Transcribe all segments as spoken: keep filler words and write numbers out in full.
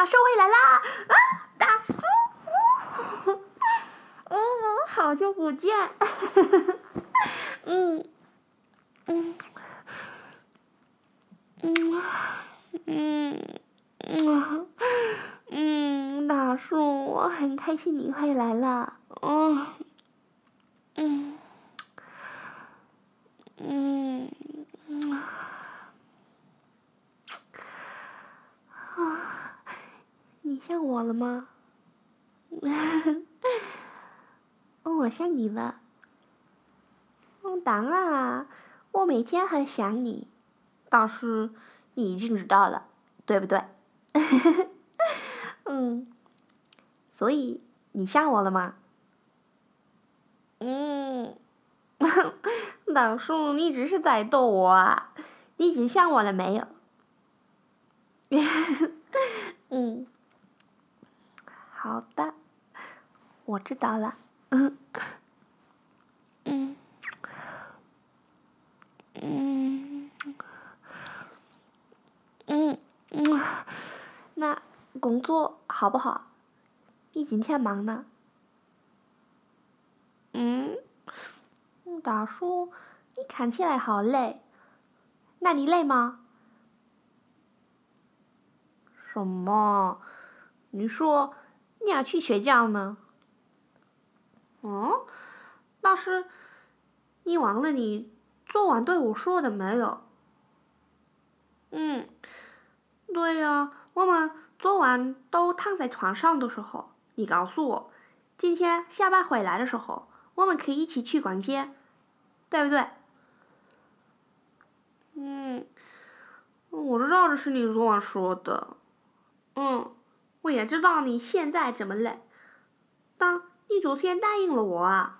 大叔回来啦！啊，大叔，嗯，好久不见。嗯嗯嗯嗯嗯嗯，大叔，我很开心你回来了。嗯嗯嗯嗯啊，你想我了吗？我想你了。嗯，当然啊，我每天很想你，但是你已经知道了，对不对？嗯，所以你想我了吗？嗯，老叔，你只是在逗我啊，你已经想我了没有？嗯，好的，我知道了。嗯嗯嗯嗯嗯，那工作好不好？你今天忙呢？嗯，大叔，你看起来好累，那你累吗？什么？你说你要去睡觉呢？嗯，但是你忘了你昨晚对我说的没有？嗯，对呀，我们昨晚都躺在床上的时候，你告诉我，今天下班回来的时候，我们可以一起去逛街，对不对？嗯，我知道这是你昨晚说的。嗯，我也知道你现在这么累，但你昨天答应了我啊。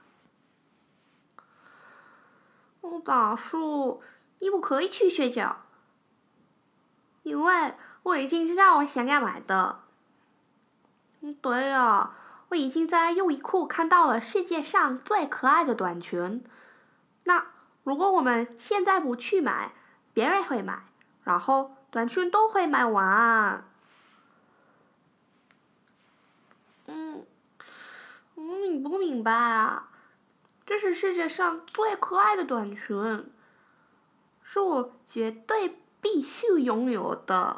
哦，大叔，你不可以去睡觉，因为我已经知道我想要买的。嗯，对呀，我已经在优衣库看到了世界上最可爱的短裙。那如果我们现在不去买，别人会买，然后短裙都会卖完。嗯嗯，你不明白啊？这是世界上最可爱的短裙，是我绝对必须拥有的。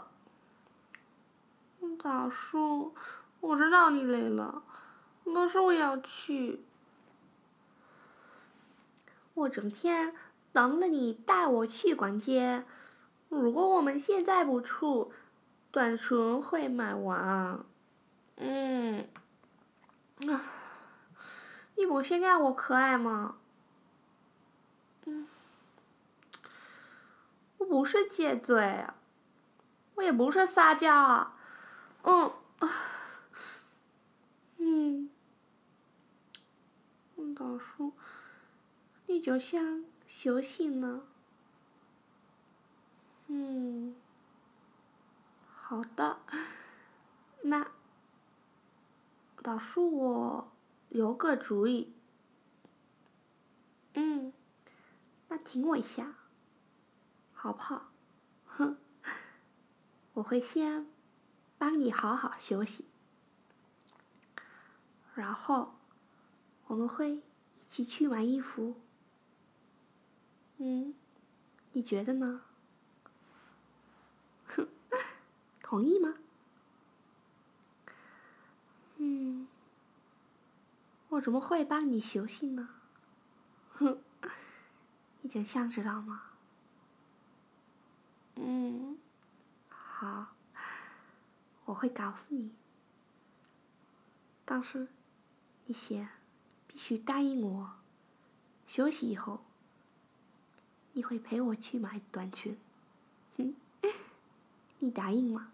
大叔，我知道你累了，可是我要去。我整天等了你带我去逛街，如果我们现在不去，短裙会卖完。嗯，啊，你不先看我可爱吗？嗯，我不是借嘴，我也不是撒娇啊。嗯，嗯，大叔，你就想休息呢？嗯，好的，那大叔我有个主意。嗯，那听我一下，好不好？哼，我会先帮你好好休息，然后我们会一起去买衣服。嗯，你觉得呢？哼，同意吗？嗯，我怎么会帮你休息呢？哼，你真想知道吗？嗯，好，我会告诉你，但是你先必须答应我，休息以后你会陪我去买短裙。哼，你答应吗？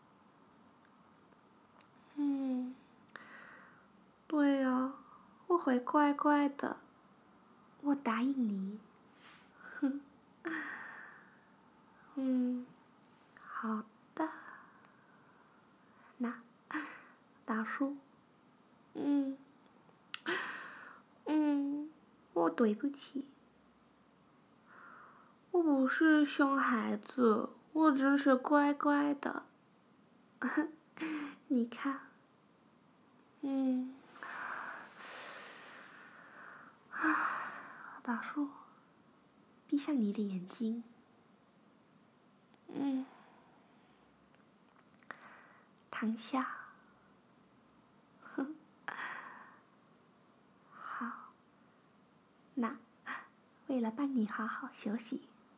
嗯，对呀，我会乖乖的，我答应你。哼，嗯，好的，那大叔，嗯嗯，我对不起，我不是熊孩子，我只是乖乖的。 你看，嗯，啊，大叔，闭上你的眼睛，嗯，躺下，哼，好，那为了帮你好好休息，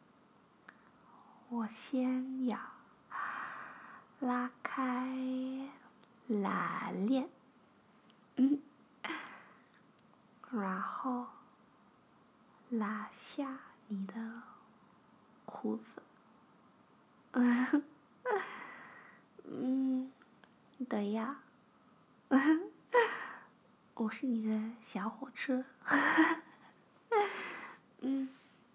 我先要拉开拉链，嗯，然后拉下你的裤子，嗯，嗯，对呀，我是你的小火车，嗯，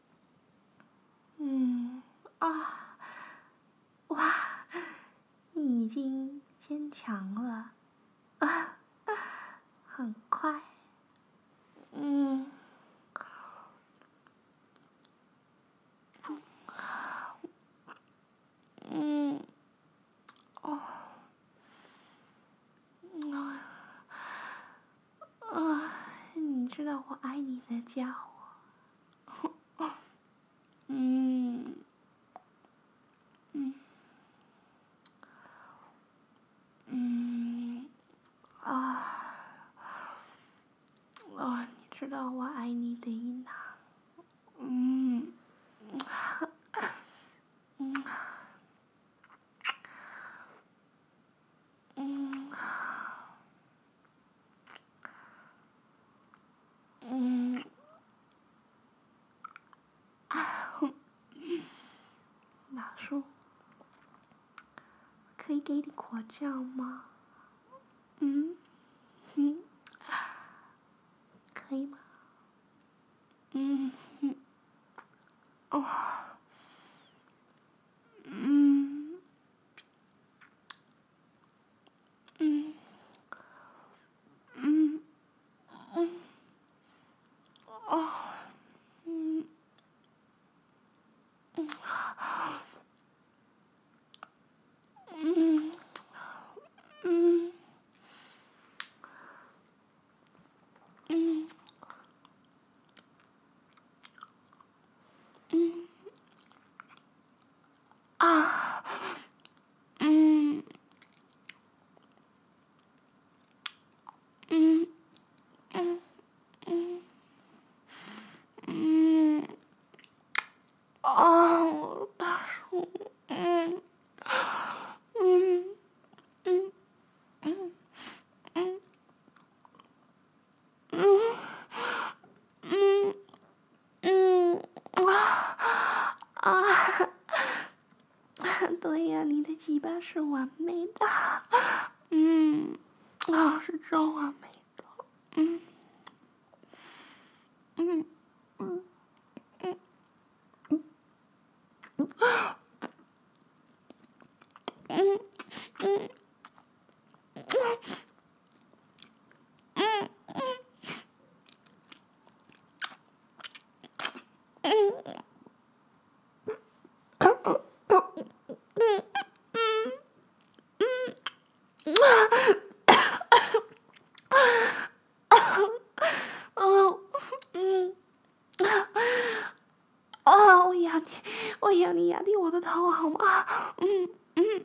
嗯，啊，哇，你已经坚强了，啊，很快，嗯，嗯，哦，啊，啊，你知道我爱你的家伙，嗯，嗯，嗯，啊，啊，你知道我爱你的伊娜，嗯，嗯，嗯，嗯，大叔，可以给你果酱吗？嗯，嗯，可以吗？嗯，嗯，哦，嗯，嗯，嗯，嗯，哦，嗯，嗯，嗯，嗯，嗯，嗯，啊，嗯，嗯，嗯，嗯，嗯，哦，大叔，嗯，嗯，嗯，嗯，嗯，嗯，嗯，嗯，啊，啊，对呀，你的鸡巴是完美的，嗯，啊，是真完美的，嗯，嗯，嗯，嗯，嗯，嗯，嗯，嗯，哦，嗯，哦，我压你，我压你压低我的头好吗？嗯，嗯，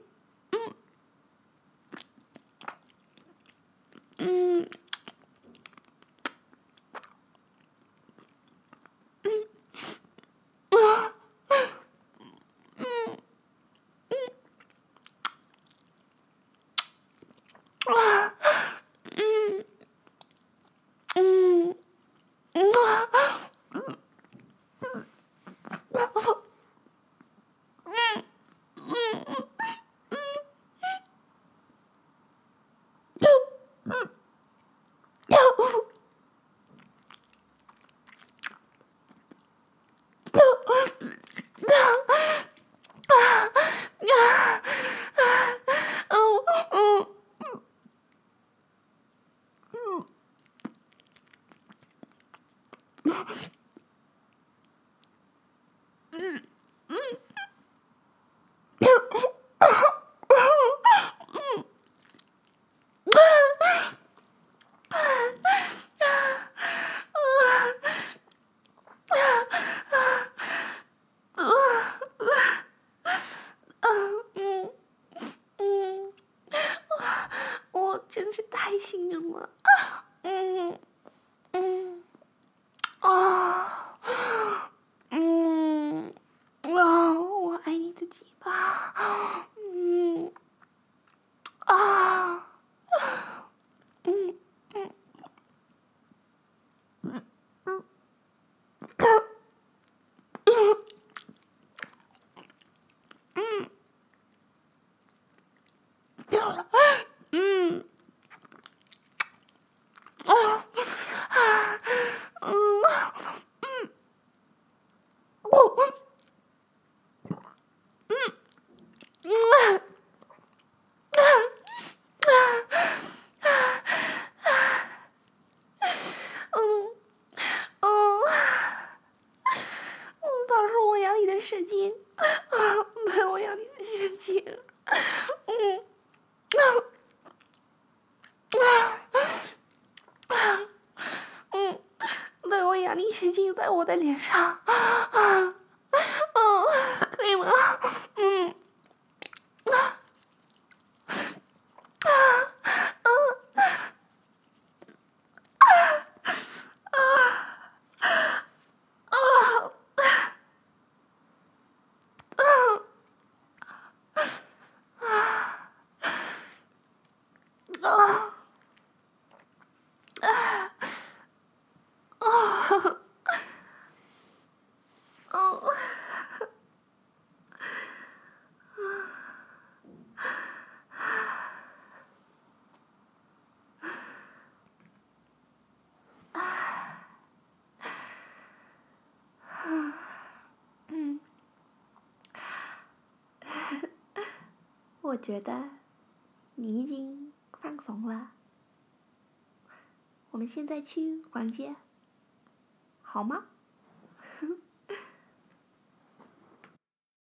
嗯，啊，嗯，啊，嗯，嗯，嗯，啊，嗯，嗯，嗯，嗯， 真是太幸运了。嗯嗯啊嗯啊，我爱你的鸡巴。嗯啊嗯嗯嗯嗯嗯嗯啊嗯嗯我嗯嗯嗯，他说我养你的神经，对我养你的神经，嗯嗯，对我养你神经在我的脸上，嗯，可以吗？嗯啊啊啊啊！嗯，我觉得你已经放松了，我们现在去房间，好吗？